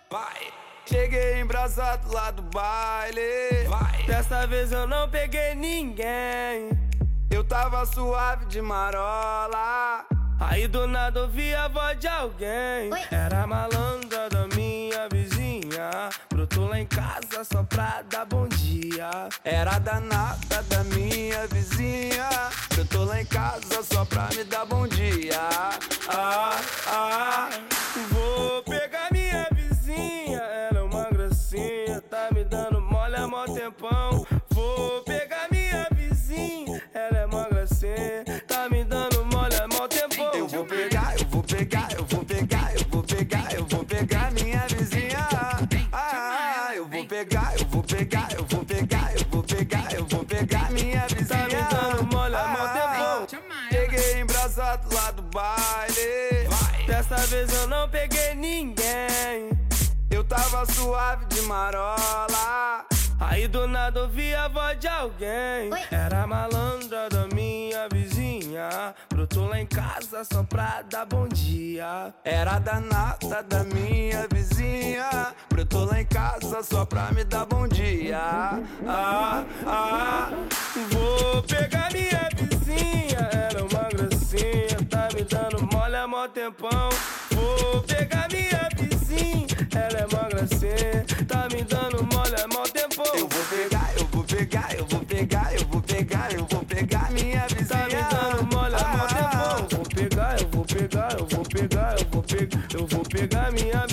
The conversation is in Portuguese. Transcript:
Vai. Cheguei embrasado lá do baile. Vai. Dessa vez eu não peguei ninguém. Eu tava suave de marola. Aí do nada ouvi a voz de alguém. Oi. Era a malandra da minha vizinha. Brotou lá em casa só pra dar bom dia. Era a danada da minha vizinha. Eu tô lá em casa só pra me dar bom dia. Vou pegar minha vizinha. Ela é uma gracinha, tá me dando mole há mó tempão. Vou pegar minha vizinha. Ela é uma gracinha, tá me dando mole há mó tempão. Eu vou pegar, eu vou pegar, eu vou pegar, eu vou pegar, eu vou pegar minha vizinha. Eu vou pegar, eu vou pegar, eu vou pegar, eu vou pegar, eu vou pegar minha Tá me vizinha. dando mole há mó tempão. Cheguei embrasado lá do baile. Vai. Dessa vez eu não peguei ninguém. Eu tava suave de marola. Aí do nada ouvi a voz de alguém. Oi. Era a malandra da minha vizinha. Brotou lá em casa só pra dar bom dia. Era a danada da minha vizinha. Brotou lá em casa só pra me dar bom dia. Vou pegar minha vizinha. Ela é uma gracinha, tá me dando mole há mó tempão. Vou pegar minha vizinha. Ela é uma gracinha, tá me dando mole há mó tempão. Eu vou pegar, eu vou pegar, eu vou pegar, eu vou pegar, eu vou pegar minha vizinha. Tá me dando mole há mó tempão. Vou pegar, eu vou pegar, eu vou pegar, eu vou pegar, eu vou pegar minha